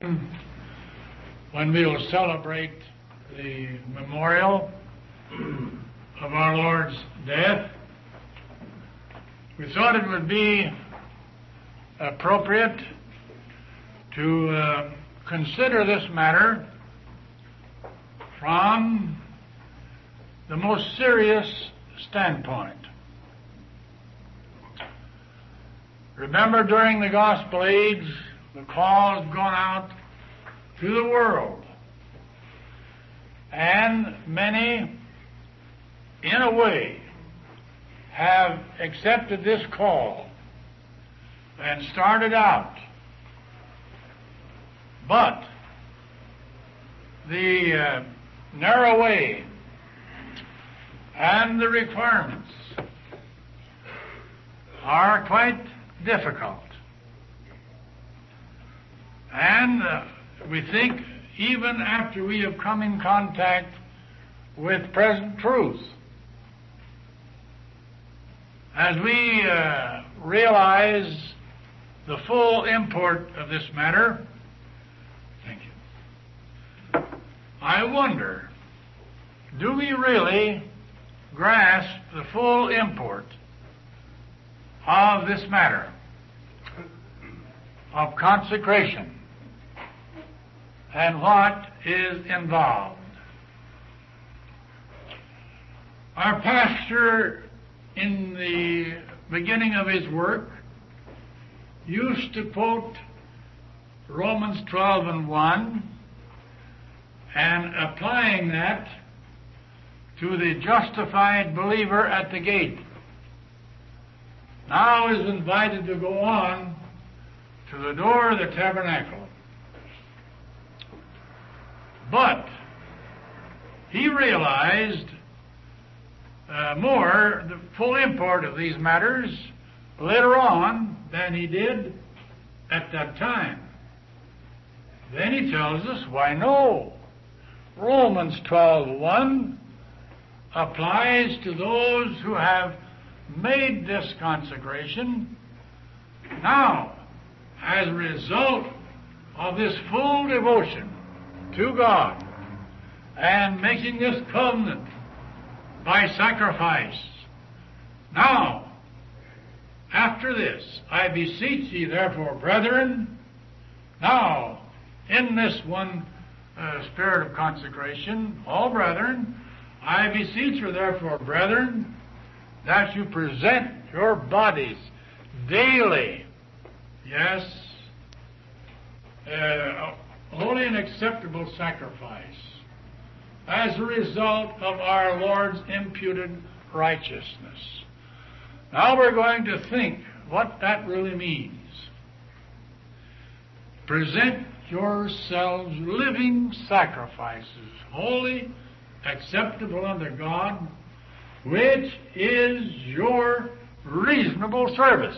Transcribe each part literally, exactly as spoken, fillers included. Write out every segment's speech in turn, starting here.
when we will celebrate the memorial of our Lord's death, we thought it would be appropriate to uh, consider this matter from the most serious standpoint. Remember, during the gospel age, the call has gone out to the world, and many, in a way, have accepted this call and started out. But the uh, narrow way and the requirements are quite difficult. And uh, we think, even after we have come in contact with present truth, as we uh, realize the full import of this matter, thank you, I wonder, do we really grasp the full import of this matter of consecration and what is involved? Our pastor, in the beginning of his work, used to quote Romans twelve and one, and applying that to the justified believer at the gate, now is invited to go on to the door of the tabernacle. But he realized uh, more the full import of these matters later on than he did at that time. Then he tells us, why no, Romans twelve one applies to those who have made this consecration now as a result of this full devotion to God and making this covenant by sacrifice. Now, after this, I beseech ye therefore, brethren, now, in this one uh, spirit of consecration, all brethren, I beseech you therefore, brethren, that you present your bodies daily, yes, uh, holy and acceptable sacrifice, as a result of our Lord's imputed righteousness. Now we're going to think what that really means. Present yourselves living sacrifices, holy, acceptable unto God, which is your reasonable service.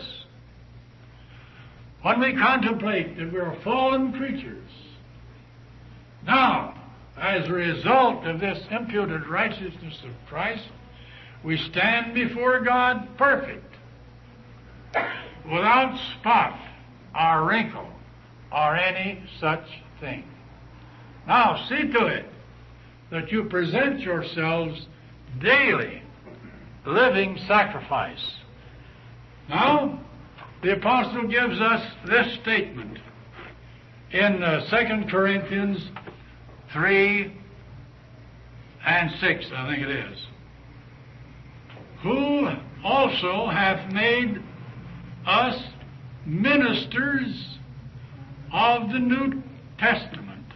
When we contemplate that we're fallen creatures, now, as a result of this imputed righteousness of Christ, we stand before God perfect, without spot or wrinkle or any such thing. Now, see to it that you present yourselves daily living sacrifice. Now, the apostle gives us this statement in uh, Second Corinthians three and six, I think it is. Who also hath made us ministers of the New Testament,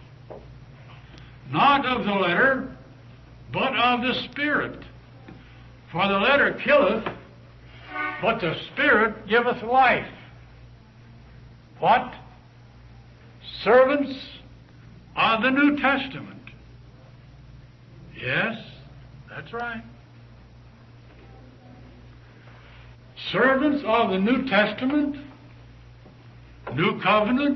not of the letter, but of the Spirit. For the letter killeth, but the Spirit giveth life. What? Servants of the New Testament. Yes, that's right. Servants of the New Testament, New Covenant.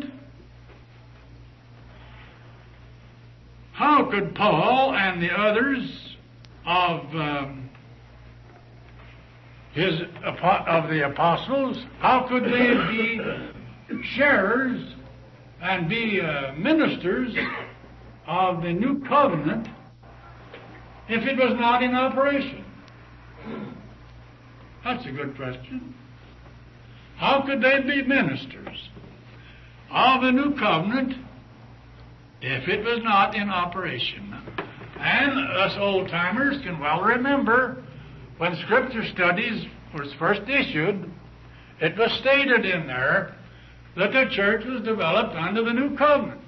How could Paul and the others of um, his of the apostles, how could they be sharers and be uh, ministers of the new covenant if it was not in operation? That's a good question. How could they be ministers of the new covenant if it was not in operation? And us old-timers can well remember when Scripture Studies was first issued, it was stated in there that the church was developed under the new covenant.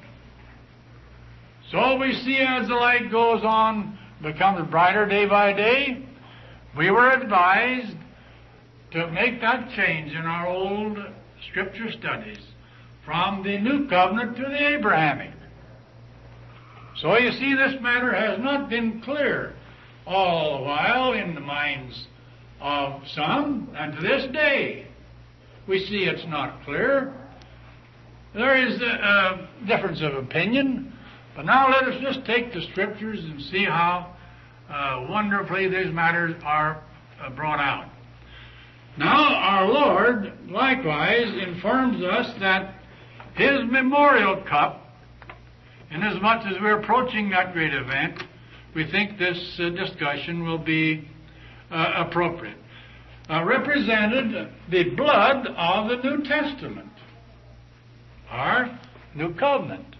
So we see as the light goes on, becomes brighter day by day, we were advised to make that change in our old Scripture studies from the new covenant to the Abrahamic. So you see, this matter has not been clear all the while in the minds of some, and to this day we see it's not clear. There is a, a difference of opinion, but now let us just take the Scriptures and see how uh, wonderfully these matters are uh, brought out. Now, our Lord likewise informs us that His memorial cup, inasmuch as we're approaching that great event, we think this uh, discussion will be uh, appropriate, uh, represented the blood of the New Testament, our New Covenant.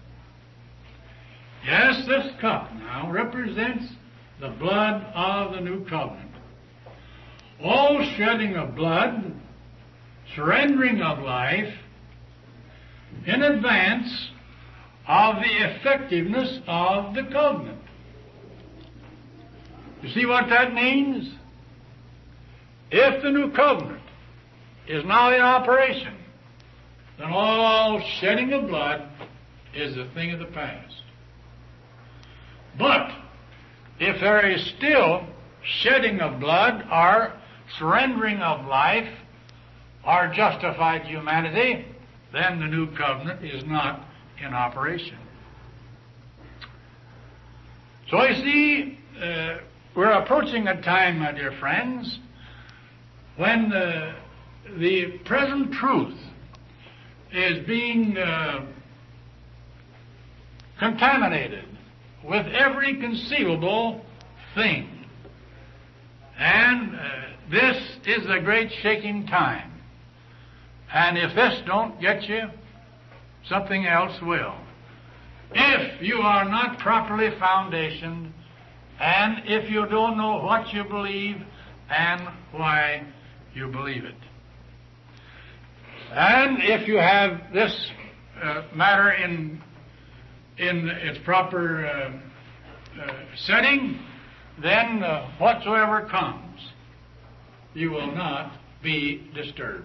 Yes, this cup now represents the blood of the New Covenant. All shedding of blood, surrendering of life, in advance of the effectiveness of the covenant. You see what that means? If the new covenant is now in operation, then all shedding of blood is a thing of the past. But if there is still shedding of blood, or surrendering of life, or justified humanity, then the new covenant is not in operation. So you see, uh, we're approaching a time, my dear friends, when uh, the present truth is being uh, contaminated with every conceivable thing. And uh, this is a great shaking time. And if this don't get you, something else will. If you are not properly foundationed, and if you don't know what you believe and why you believe it. And if you have this uh, matter in in its proper uh, uh, setting, then uh, whatsoever comes, you will not be disturbed.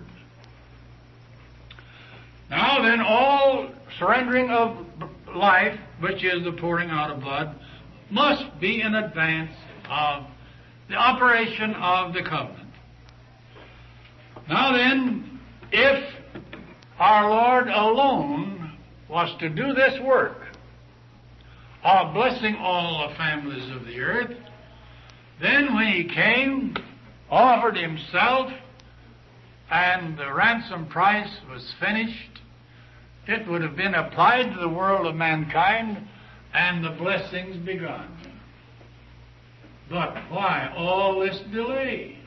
Now then, all surrendering of life, which is the pouring out of blood, must be in advance of the operation of the covenant. Now then, if our Lord alone was to do this work of blessing all the families of the earth, then when He came, offered Himself, and the ransom price was finished, it would have been applied to the world of mankind and the blessings begun. But why all this delay?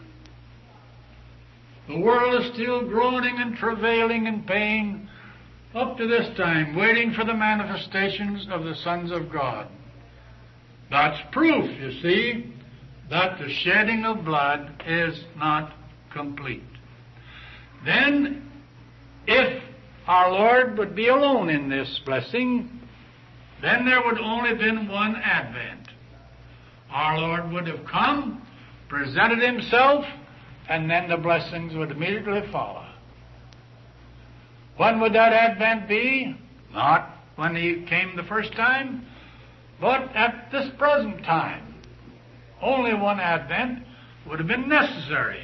The world is still groaning and travailing in pain up to this time, waiting for the manifestations of the sons of God. That's proof, you see, that the shedding of blood is not complete. Then, if our Lord would be alone in this blessing, then there would only have been one advent. Our Lord would have come, presented Himself, and then the blessings would immediately follow. When would that advent be? Not when He came the first time, but at this present time. Only one advent would have been necessary.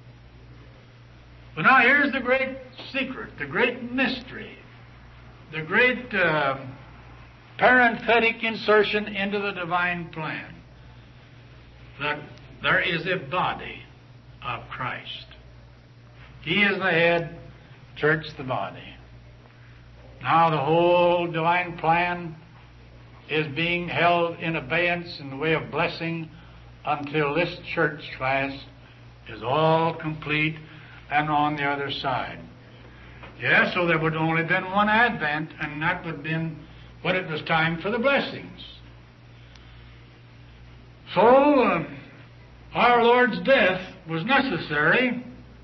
But now here's the great secret, the great mystery, the great uh, parenthetic insertion into the divine plan, that there is a body of Christ. He is the head, church the body. Now the whole divine plan is being held in abeyance in the way of blessing until this church class is all complete and on the other side. Yes, so there would only been one advent, and that would have been when it was time for the blessings. So, uh, our Lord's death was necessary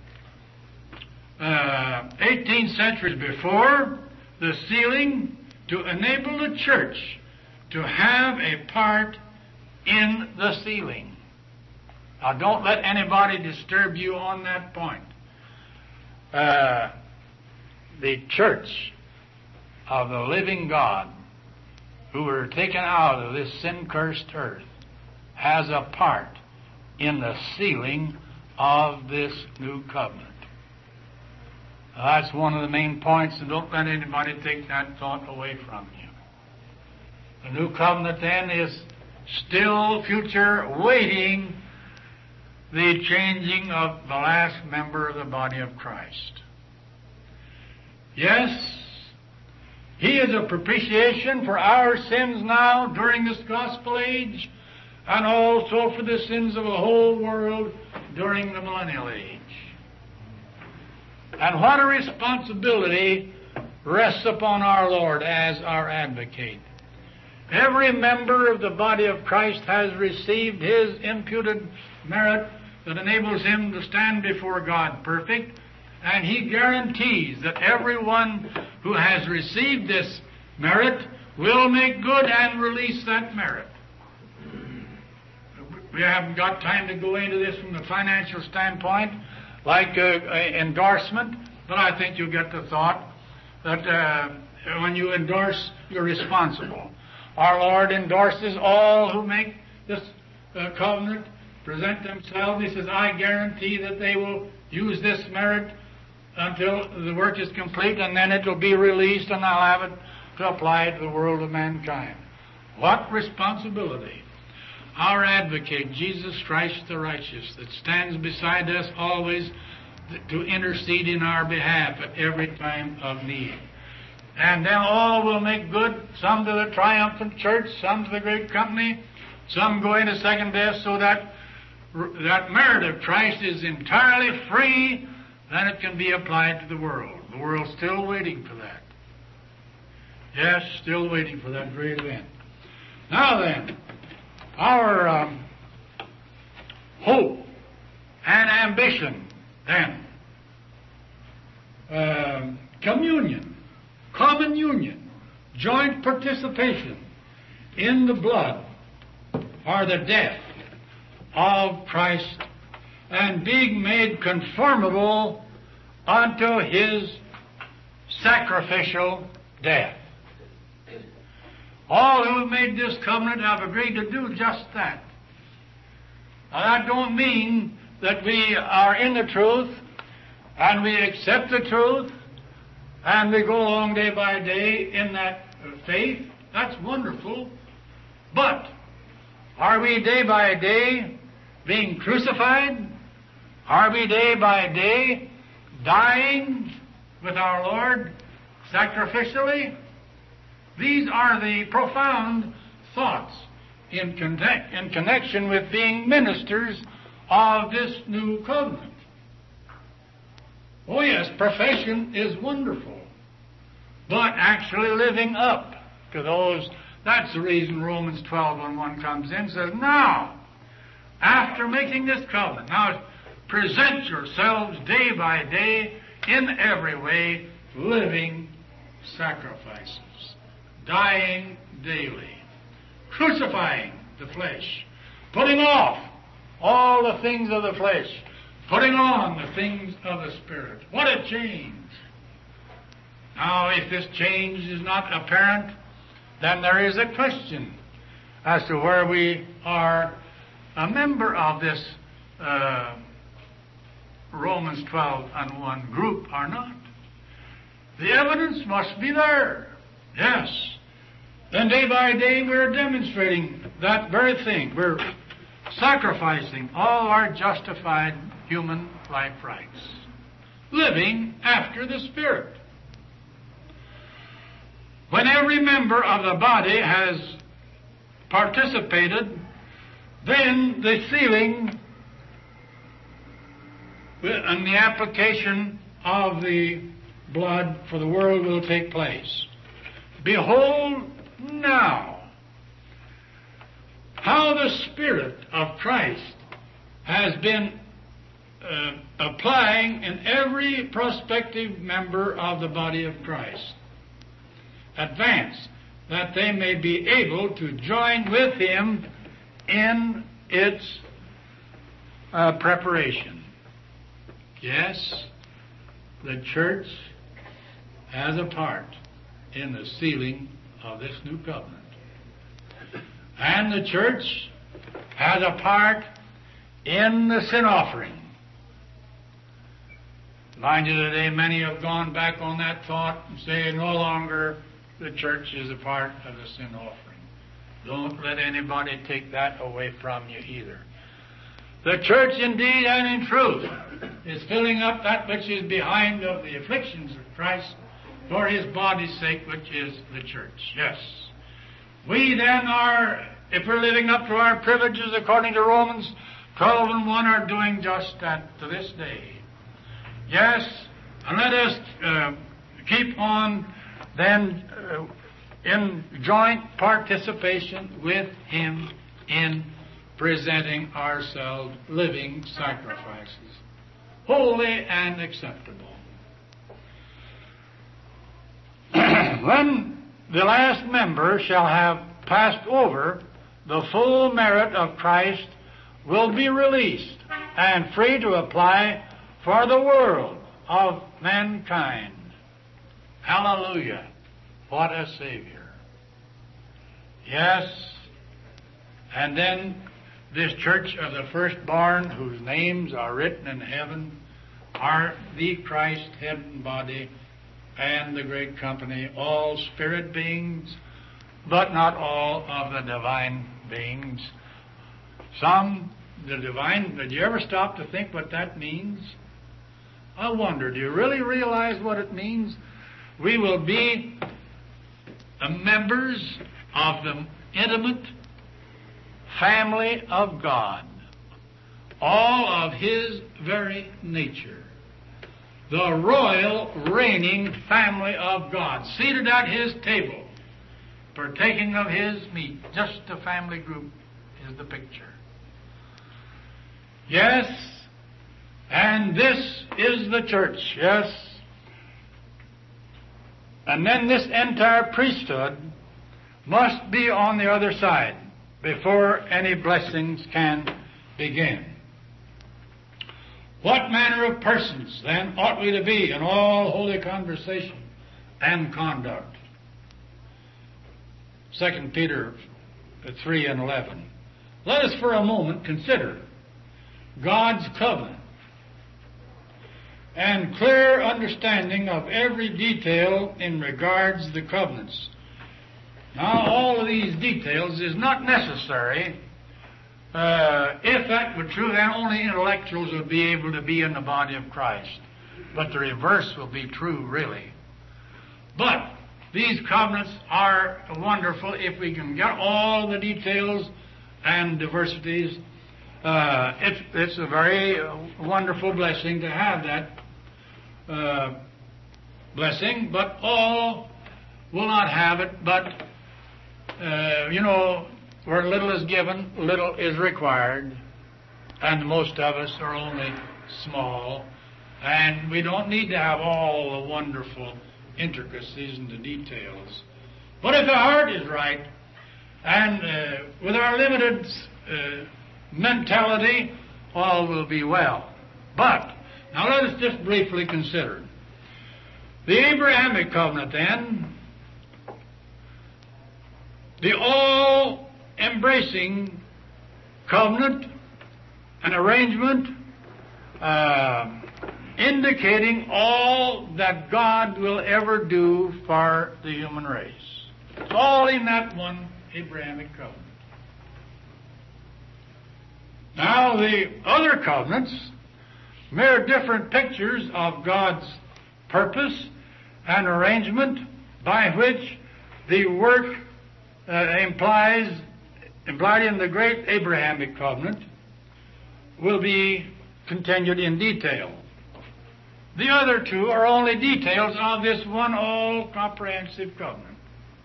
uh, eighteen centuries before the sealing to enable the church to have a part in the sealing. Now, don't let anybody disturb you on that point. Uh, the church of the living God, who were taken out of this sin-cursed earth, has a part in the sealing of this new covenant. Now, that's one of the main points, and don't let anybody take that thought away from you. The new covenant, then, is still future, waiting the changing of the last member of the body of Christ. Yes, He is a propitiation for our sins now during this gospel age, and also for the sins of the whole world during the millennial age. And what a responsibility rests upon our Lord as our advocate. Every member of the body of Christ has received his imputed merit that enables him to stand before God perfect, and He guarantees that everyone who has received this merit will make good and release that merit. We haven't got time to go into this from the financial standpoint, like uh, endorsement, but I think you'll get the thought that uh, when you endorse, you're responsible. Our Lord endorses all who make this uh, covenant, present themselves. He says, I guarantee that they will use this merit until the work is complete, and then it will be released, and I'll have it to apply to the world of mankind. What responsibility! Our advocate, Jesus Christ the righteous, that stands beside us always to intercede in our behalf at every time of need. And then all will make good, some to the triumphant church, some to the great company, some go into second death, so that that merit of Christ is entirely free, then it can be applied to the world. The world's still waiting for that. Yes, still waiting for that great event. Now then, our um, hope and ambition, then, um, communion, common union, joint participation in the blood or the death of Christ, and being made conformable unto His sacrificial death. All who have made this covenant have agreed to do just that. Now, that don't mean that we are in the truth and we accept the truth and we go along day by day in that faith. That's wonderful. But are we day by day being crucified? Are we day by day dying with our Lord sacrificially? These are the profound thoughts in, connect, in connection with being ministers of this new covenant. Oh yes, profession is wonderful, but actually living up to those, that's the reason Romans twelve and one comes in and says, now, after making this covenant, now present yourselves day by day in every way living sacrifices, dying daily, crucifying the flesh, putting off all the things of the flesh, putting on the things of the Spirit. What a change! Now, if this change is not apparent, then there is a question as to where we are a member of this uh, Romans twelve and one group or not. The evidence must be there. Yes. Then day by day we're demonstrating that very thing. We're sacrificing all our justified human life rights, living after the Spirit. when every member of the body has participated, then the sealing and the application of the blood for the world will take place. Behold now how the Spirit of Christ has been uh, applying in every prospective member of the body of Christ. Advance, that they may be able to join with Him in its uh, preparation. Yes, the church has a part in the sealing of this new covenant. And the church has a part in the sin offering. Mind you, today many have gone back on that thought and say no longer the church is a part of the sin offering. Don't let anybody take that away from you either. The church indeed and in truth is filling up that which is behind of the afflictions of Christ for His body's sake, which is the church. Yes. We then are, if we're living up to our privileges according to Romans twelve and one, are doing just that to this day. Yes, and let us uh, keep on then uh, in joint participation with Him in presenting ourselves living sacrifices, holy and acceptable. When the last member shall have passed over, the full merit of Christ will be released and free to apply for the world of mankind. Hallelujah. What a Savior. Yes. And then this church of the firstborn, whose names are written in heaven, are the Christ head and body and the great company, all spirit beings, but not all of the divine beings. Some, the divine, did you ever stop to think what that means? I wonder, do you really realize what it means? We will be members of the intimate family of God, all of His very nature. The royal reigning family of God, seated at His table, partaking of His meat. Just a family group is the picture. Yes, and this is the church, yes. And then this entire priesthood must be on the other side before any blessings can begin. What manner of persons, then, ought we to be in all holy conversation and conduct? Second Peter three and eleven. Let us for a moment consider God's covenant and clear understanding of every detail in regards to the covenants. Now, all of these details is not necessary. Uh, if that were true, then only intellectuals would be able to be in the body of Christ. But the reverse will be true, really. But these covenants are wonderful if we can get all the details and diversities. Uh, it's, it's a very uh, wonderful blessing to have that uh, blessing, but all will not have it. But, uh, you know, where little is given, little is required, and most of us are only small, and we don't need to have all the wonderful intricacies and the details. But if the heart is right, and uh, with our limited uh, mentality, all will be well. But, now let us just briefly consider. The Abrahamic covenant, then, the all-embracing covenant, an arrangement uh, indicating all that God will ever do for the human race. It's all in that one Abrahamic covenant. Now, the other covenants, mere different pictures of God's purpose and arrangement by which the work uh, implies, implied in the great Abrahamic covenant will be continued in detail. The other two are only details of this one all-comprehensive covenant.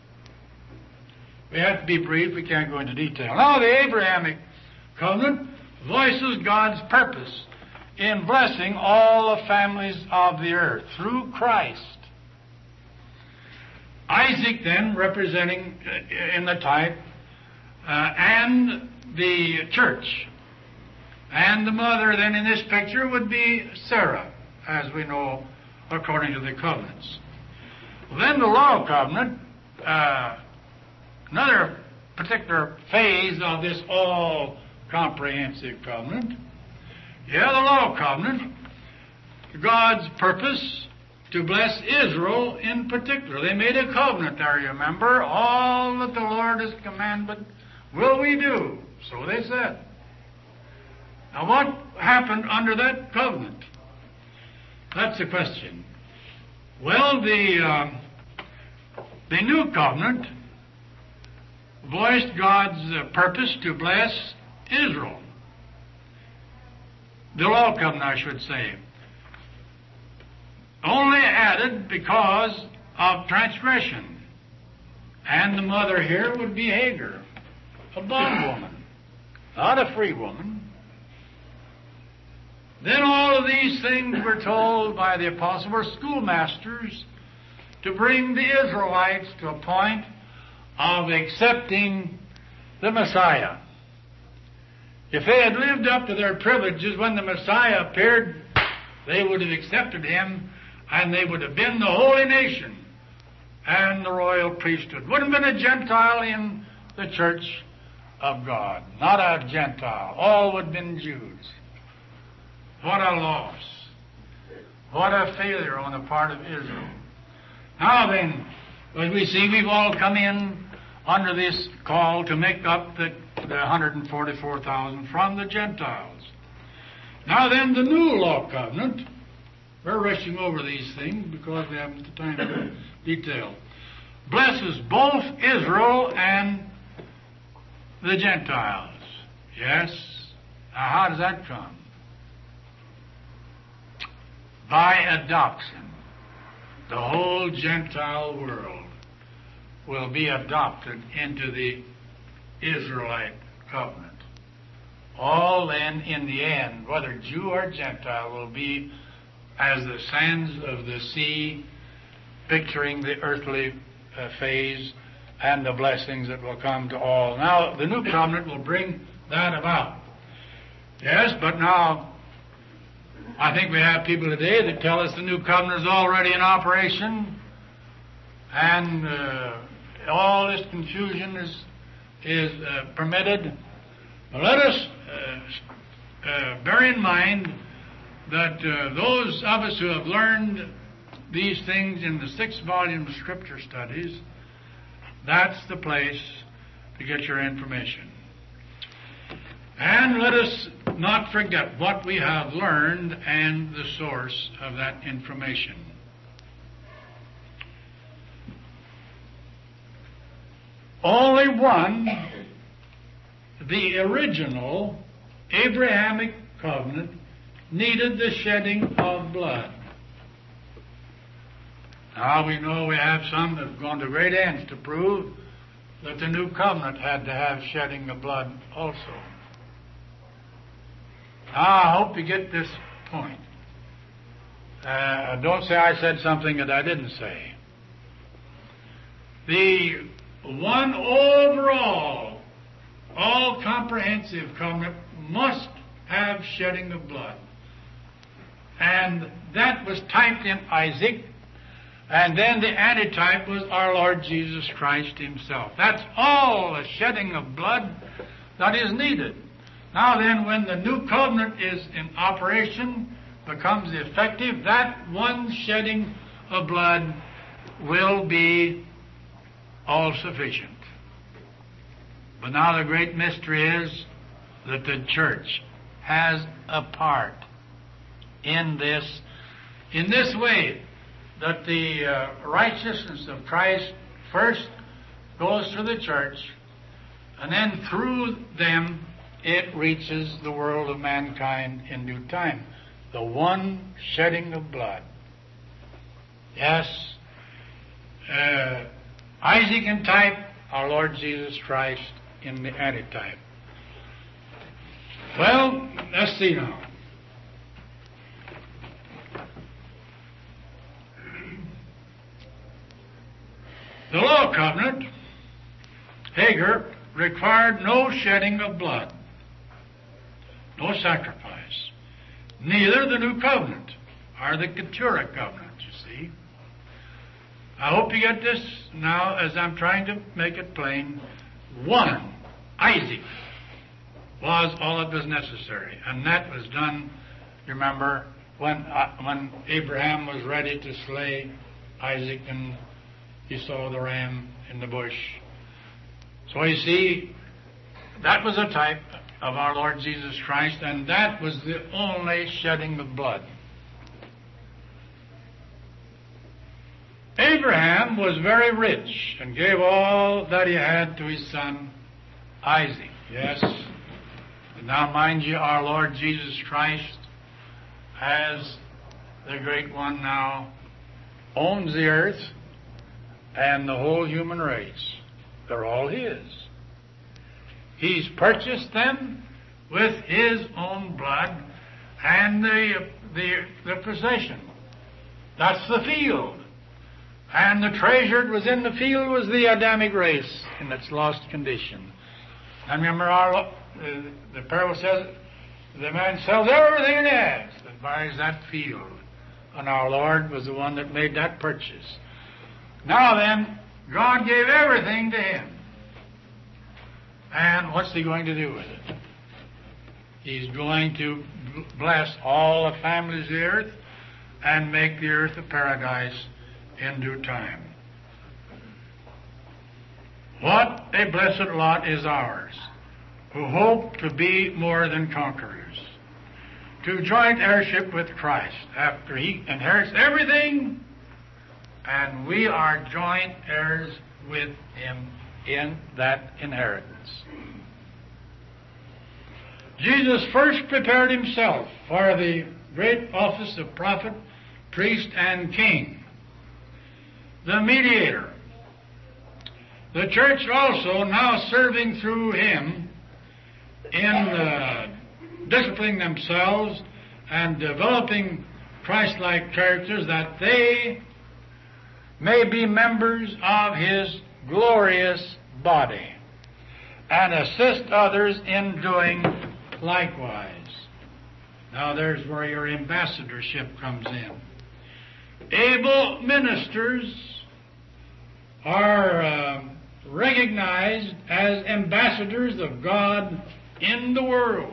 We have to be brief. We can't go into detail. Now, the Abrahamic covenant voices God's purpose in blessing all the families of the earth through Christ. Isaac, then, representing uh, in the type, uh, and the church. And the mother, then, in this picture would be Sarah, as we know, according to the covenants. Well, then the law covenant, uh, another particular phase of this all-comprehensive covenant. Yeah, the law covenant, God's purpose to bless Israel in particular. They made a covenant there, you remember. All that the Lord has commanded will we do. So they said. Now what happened under that covenant? That's the question. Well, the, uh, the new covenant voiced God's uh, purpose to bless Israel. The law covenant, I should say. Only added because of transgression. And the mother here would be Hagar, a bondwoman, not a free woman. Then all of these things were told by the apostle were schoolmasters to bring the Israelites to a point of accepting the Messiah. If they had lived up to their privileges when the Messiah appeared, they would have accepted him, and they would have been the holy nation and the royal priesthood. Wouldn't have been a Gentile in the church of God. Not a Gentile. All would have been Jews. What a loss. What a failure on the part of Israel. Now then, as we see, we've all come in under this call to make up the, the one hundred forty-four thousand from the Gentiles. Now then, the new law covenant, we're rushing over these things because we haven't the time to detail, blesses both Israel and the Gentiles. Yes? Now how does that come? By adoption. The whole Gentile world will be adopted into the Israelite covenant. All then, in the end, whether Jew or Gentile, will be as the sands of the sea, picturing the earthly uh, phase and the blessings that will come to all. Now, the new covenant will bring that about. Yes, but now, I think we have people today that tell us the new covenant is already in operation, and uh, all this confusion is is uh, permitted. But let us uh, uh, bear in mind that uh, those of us who have learned these things in the sixth volume of Scripture Studies, that's the place to get your information. And let us not forget what we have learned and the source of that information. Only one, the original Abrahamic covenant, needed the shedding of blood. Now we know we have some that have gone to great ends to prove that the new covenant had to have shedding of blood also. Now, I hope you get this point. Uh, don't say I said something that I didn't say. The one overall, all-comprehensive covenant must have shedding of blood. And that was typed in Isaac, and then the antitype was our Lord Jesus Christ himself. That's all the shedding of blood that is needed. Now then, when the new covenant is in operation, becomes effective, that one shedding of blood will be all sufficient. But now the great mystery is that the church has a part in this, in this way, that the uh, righteousness of Christ first goes to the church, and then through them it reaches the world of mankind in due time. The one shedding of blood. Yes, uh, Isaac in type, our Lord Jesus Christ in the antitype. Well, let's see now. The law covenant, Hagar, required no shedding of blood, no sacrifice. Neither the new covenant, or the Keturah covenant, you see. I hope you get this now as I'm trying to make it plain. One, Isaac, was all that was necessary. And that was done, you remember, when, uh, when Abraham was ready to slay Isaac and he saw the ram in the bush. So you see, that was a type of our Lord Jesus Christ, and that was the only shedding of blood. Abraham was very rich and gave all that he had to his son Isaac. Yes. And now mind you, our Lord Jesus Christ, as the great one now, owns the earth and the whole human race. They're all his. He's purchased them with his own blood and the, the, the possession. That's the field. And the treasure that was in the field was the Adamic race in its lost condition. And remember, our, uh, the parable says, the man sells everything he has that buys that field. And our Lord was the one that made that purchase. Now then, God gave everything to him. And what's he going to do with it? He's going to bless all the families of the earth and make the earth a paradise in due time. What a blessed lot is ours, who hope to be more than conquerors, to joint heirship with Christ after he inherits everything, and we are joint heirs with him in that inheritance. Jesus first prepared himself for the great office of prophet, priest, and king, the mediator. The church also, now serving through him in uh, disciplining themselves and developing Christ-like characters, that they may be members of his glorious body and assist others in doing likewise. Now there's where your ambassadorship comes in. Able ministers are uh, recognized as ambassadors of God in the world.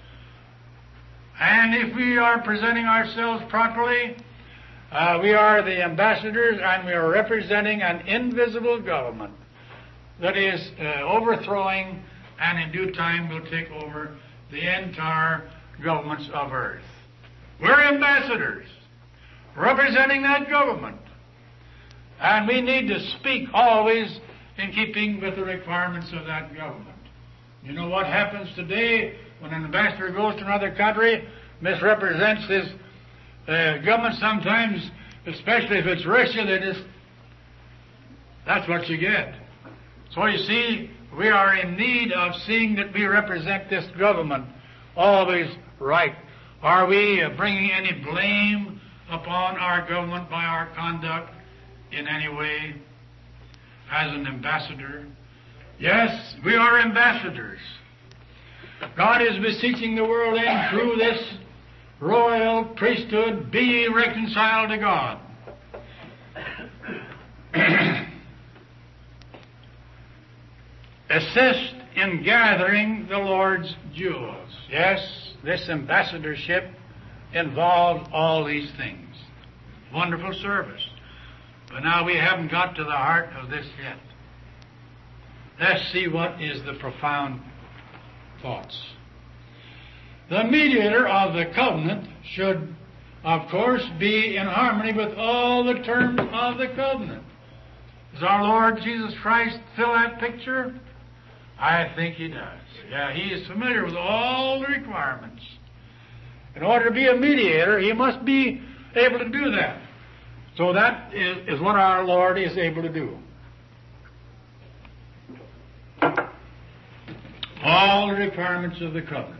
And if we are presenting ourselves properly, uh, we are the ambassadors, and we are representing an invisible government that is uh, overthrowing and in due time will take over the entire governments of earth. We're ambassadors representing that government. And we need to speak always in keeping with the requirements of that government. You know what happens today when an ambassador goes to another country, misrepresents his uh, government sometimes, especially if it's Russia, they just, that's what you get. So you see, we are in need of seeing that we represent this government always right. Are we bringing any blame upon our government by our conduct in any way as an ambassador? Yes, we are ambassadors. God is beseeching the world in through this royal priesthood, be ye reconciled to God. Assist in gathering the Lord's jewels. Yes, this ambassadorship involved all these things. Wonderful service. But now we haven't got to the heart of this yet. Let's see what is the profound thoughts. The mediator of the covenant should, of course, be in harmony with all the terms of the covenant. Does our Lord Jesus Christ fill that picture? I think He does. Yeah, He is familiar with all the requirements. In order to be a mediator, He must be able to do that. So that is, is what our Lord is able to do. All the requirements of the covenant.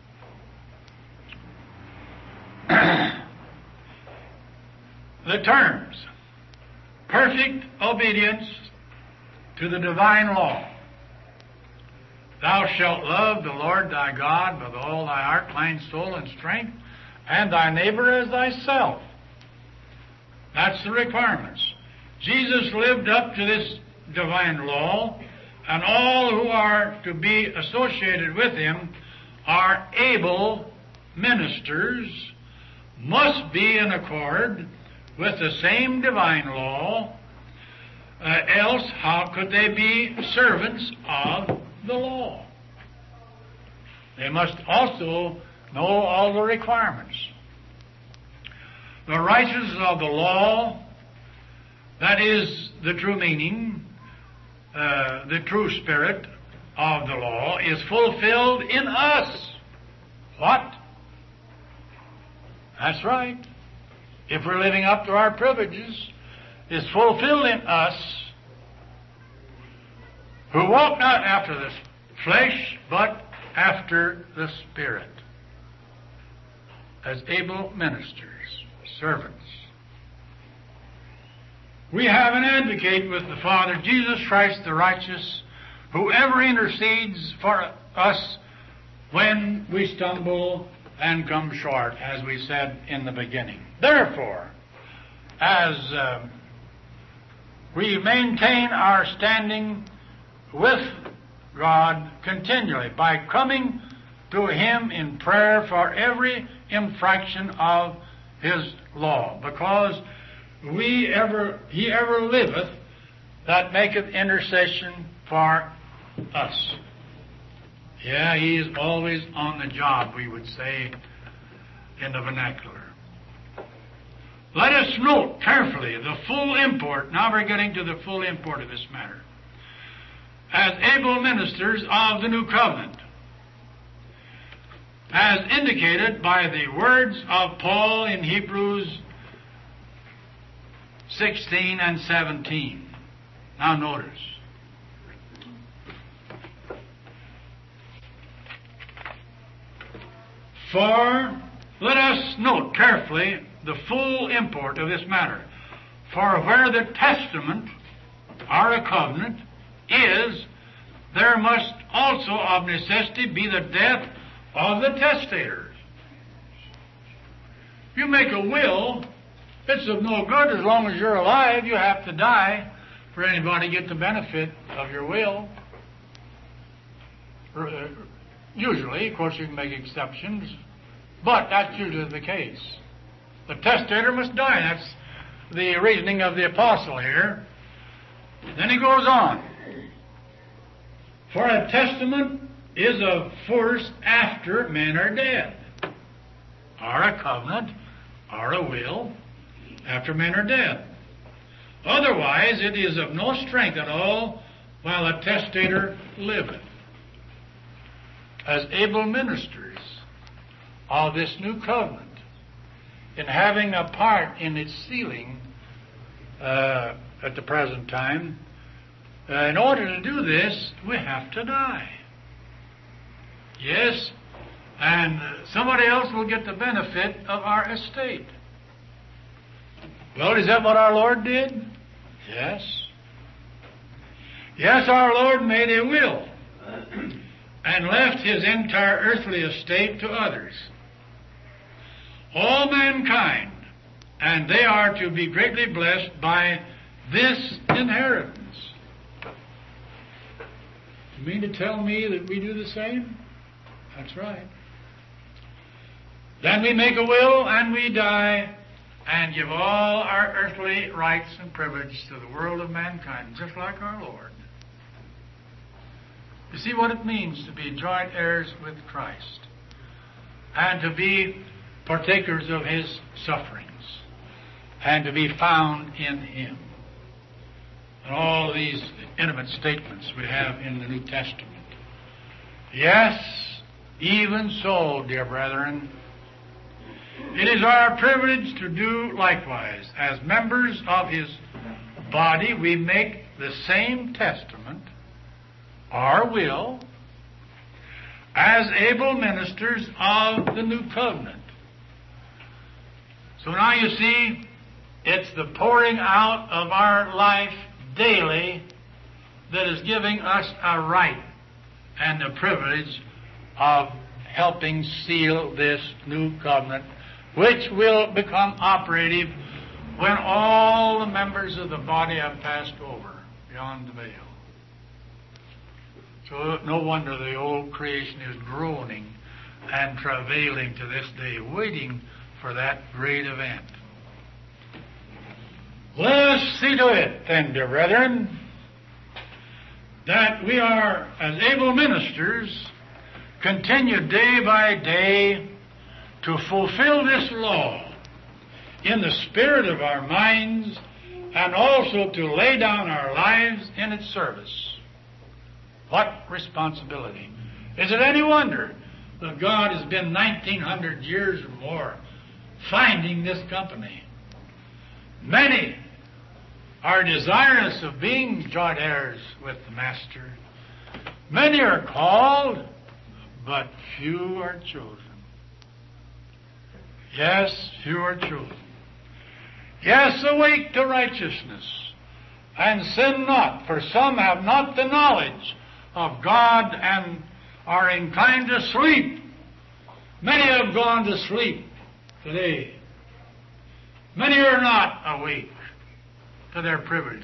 The terms. Perfect obedience to the divine law. Thou shalt love the Lord thy God with all thy heart, mind, soul, and strength, and thy neighbor as thyself. That's the requirements. Jesus lived up to this divine law, and all who are to be associated with Him are able ministers, must be in accord with the same divine law, uh, else how could they be servants of the law? They must also know all the requirements. The righteousness of the law, that is the true meaning, uh, the true spirit of the law, is fulfilled in us. What? That's right. If we're living up to our privileges, is fulfilled in us, who walk not after the flesh, but after the Spirit, as able ministers, servants. We have an advocate with the Father, Jesus Christ the righteous, who ever intercedes for us when we stumble and come short, as we said in the beginning. Therefore, as uh, we maintain our standing with God continually by coming to Him in prayer for every infraction of His law, because we ever He ever liveth that maketh intercession for us. Yeah, He is always on the job, we would say in the vernacular. Let us note carefully the full import. Now we're getting to the full import of this matter. As able ministers of the new covenant, as indicated by the words of Paul in Hebrews sixteen and seventeen. Now notice. For, let us note carefully the full import of this matter. For where the testament, or a covenant, is, there must also of necessity be the death of the testator. If you make a will, it's of no good as long as you're alive. You have to die for anybody to get the benefit of your will. Usually, of course, you can make exceptions, but that's usually the case. The testator must die. That's the reasoning of the apostle here. Then he goes on. For a testament is of force after men are dead, or a covenant, or a will, after men are dead. Otherwise, it is of no strength at all while a testator liveth. As able ministers of this new covenant, in having a part in its sealing uh, at the present time, uh, in order to do this, we have to die. Yes, and somebody else will get the benefit of our estate. Well, is that what our Lord did? Yes. Yes, our Lord made a will and left His entire earthly estate to others. All mankind, and they are to be greatly blessed by this inheritance. You mean to tell me that we do the same? That's right. Then we make a will and we die and give all our earthly rights and privileges to the world of mankind, just like our Lord. You see what it means to be joint heirs with Christ and to be partakers of His sufferings and to be found in Him. and all these intimate statements we have in the New Testament. Yes, even so, dear brethren, it is our privilege to do likewise. As members of His body, we make the same testament, our will, as able ministers of the new covenant. So now you see, it's the pouring out of our life daily that is giving us a right and the privilege of helping seal this new covenant, which will become operative when all the members of the body have passed over beyond the veil. So no wonder the old creation is groaning and travailing to this day, waiting for that great event. Let us see to it, then, dear brethren, that we are, as able ministers, continue day by day to fulfill this law in the spirit of our minds, and also to lay down our lives in its service. What responsibility! Is it any wonder that God has been nineteen hundred years or more finding this company? Many are desirous of being joint heirs with the Master. Many are called, but few are chosen. Yes, few are chosen. Yes, awake to righteousness, and sin not, for some have not the knowledge of God and are inclined to sleep. Many have gone to sleep today. Many are not awake to their privileges.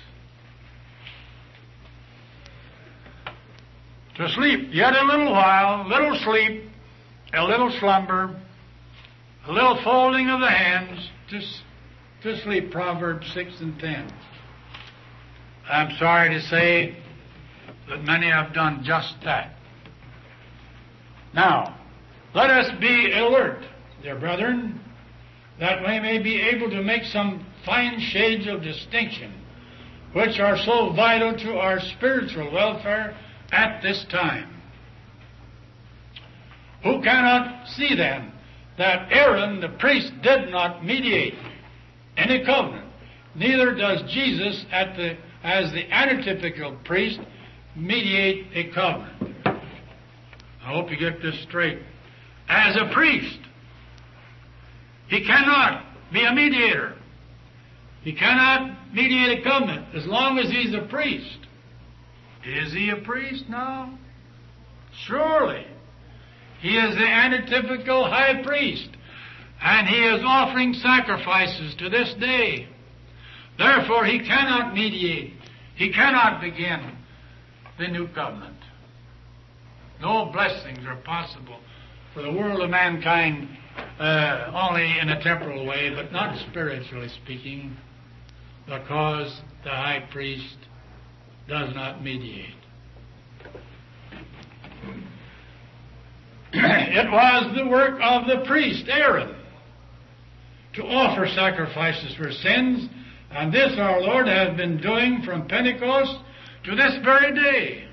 To sleep yet a little while, little sleep, a little slumber, a little folding of the hands, to, to sleep, Proverbs six and ten. I'm sorry to say that many have done just that. Now, let us be alert, dear brethren, that we may be able to make some fine shades of distinction which are so vital to our spiritual welfare at this time. Who cannot see then that Aaron the priest did not mediate any covenant, neither does Jesus at the, as the antitypical priest mediate a covenant. I hope you get this straight. As a priest, he cannot be a mediator. He cannot mediate a covenant as long as he's a priest. Is he a priest now? Surely. He is the antitypical high priest, and he is offering sacrifices to this day. Therefore, he cannot mediate. He cannot begin the new covenant. No blessings are possible for the world of mankind uh, only in a temporal way, but not spiritually speaking, because the high priest does not mediate. It was the work of the priest, Aaron, to offer sacrifices for sins, and this our Lord has been doing from Pentecost to this very day.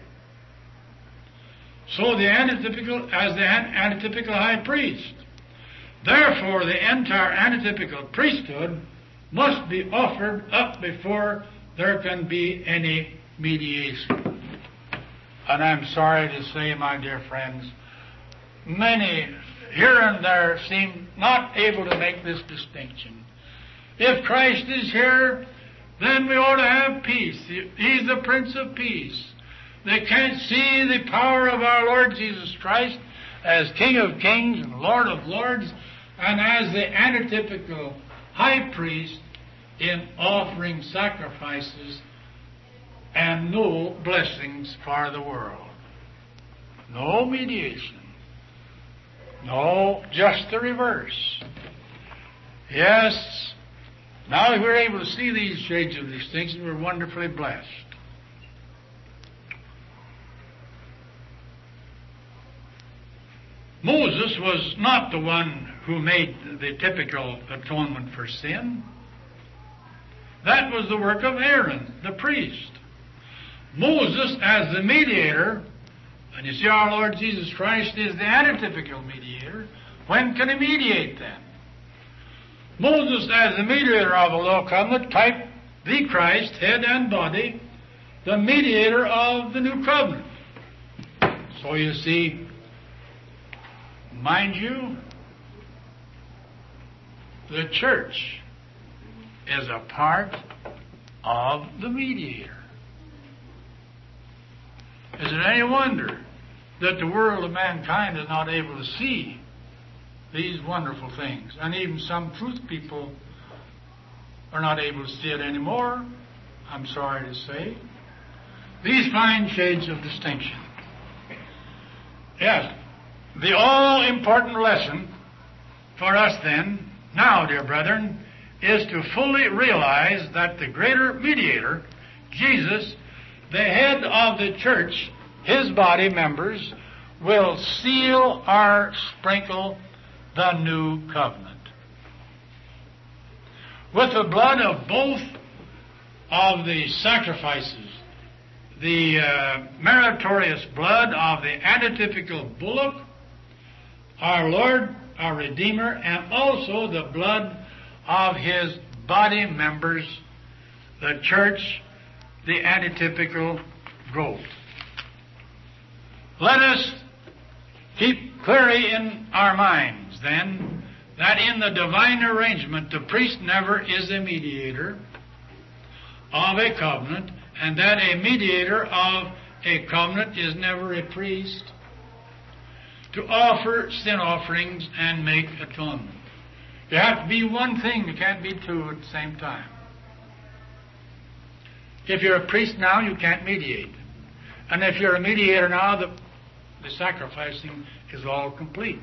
So the antitypical, as the antitypical high priest. Therefore, the entire antitypical priesthood must be offered up before there can be any mediation. And I'm sorry to say, my dear friends, many here and there seem not able to make this distinction. If Christ is here, then we ought to have peace. He's the Prince of Peace. They can't see the power of our Lord Jesus Christ as King of Kings and Lord of Lords, and as the antitypical high priest in offering sacrifices and no blessings for the world. No mediation. No, just the reverse. Yes, now that we're able to see these shades of distinction, we're wonderfully blessed. Moses was not the one who made the typical atonement for sin. That was the work of Aaron, the priest. Moses, as the mediator, and you see our Lord Jesus Christ is the antitypical mediator. When can he mediate then? Moses, as the mediator of the law covenant, typed the Christ, head and body, the mediator of the new covenant. So you see, mind you, the church is a part of the mediator. Is it any wonder that the world of mankind is not able to see these wonderful things? And even some truth people are not able to see it anymore, I'm sorry to say. These fine shades of distinction. Yes, the all-important lesson for us then, now, dear brethren, is to fully realize that the greater mediator, Jesus, the head of the church, his body members, will seal or sprinkle the new covenant. With the blood of both of the sacrifices, the uh, meritorious blood of the antitypical bullock, our Lord, our Redeemer, and also the blood of his body members, the church, the antitypical goat. Let us keep clearly in our minds, then, that in the divine arrangement, the priest never is a mediator of a covenant, and that a mediator of a covenant is never a priest to offer sin offerings and make atonement. You have to be one thing, you can't be two at the same time. If you're a priest now, you can't mediate. And if you're a mediator now, the, the sacrificing is all complete.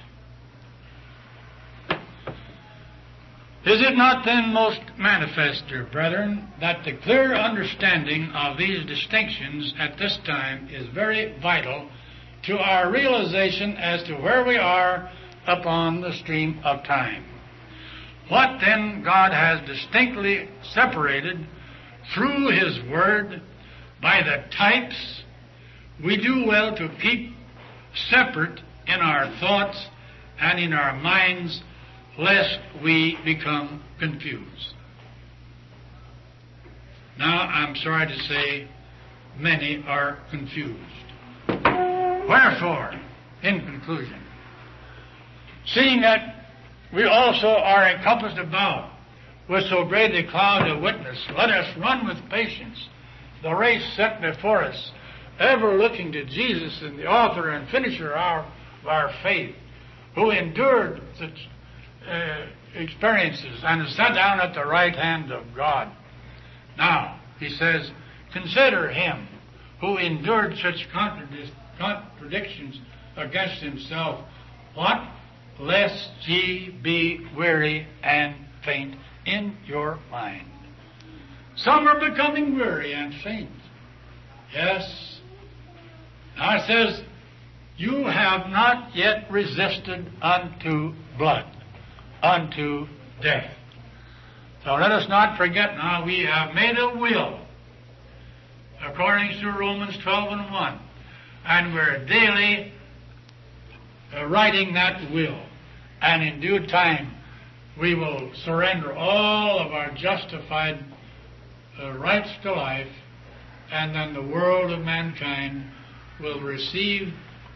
Is it not then most manifest, dear brethren, that the clear understanding of these distinctions at this time is very vital to our realization as to where we are upon the stream of time? What then God has distinctly separated through his word by the types, we do well to keep separate in our thoughts and in our minds, lest we become confused. Now, I'm sorry to say, many are confused. Wherefore, in conclusion, seeing that we also are encompassed about with so great a cloud of witness, let us run with patience the race set before us, ever looking to Jesus and the author and finisher of our, of our faith, who endured such uh, experiences and is sat down at the right hand of God. Now, he says, consider him who endured such contradic- contradictions against himself. What? Lest ye be weary and faint in your mind. Some are becoming weary and faint. Yes. Now it says, you have not yet resisted unto blood, unto death. So let us not forget now, we have made a will, according to Romans twelve and one, and we're daily uh, writing that will. And in due time, we will surrender all of our justified uh, rights to life, and then the world of mankind will receive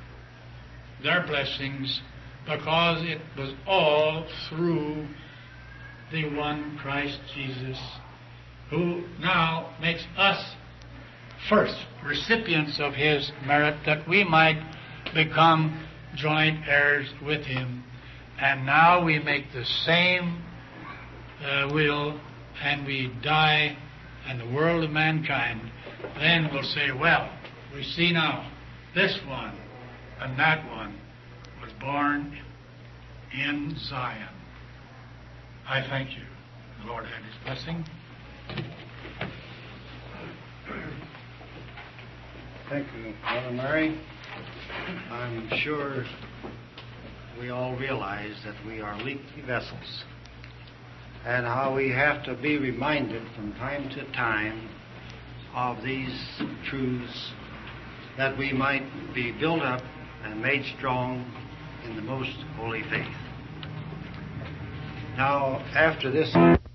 their blessings, because it was all through the one Christ Jesus, who now makes us first recipients of his merit, that we might become joint heirs with him. And now we make the same uh, will, and we die, and the world of mankind then will say, well, we see now this one and that one was born in Zion. I thank you. The Lord had his blessing. Thank you, Brother Murray. I'm sure we all realize that we are leaky vessels. and how we have to be reminded from time to time of these truths that we might be built up and made strong in the most holy faith. Now, after this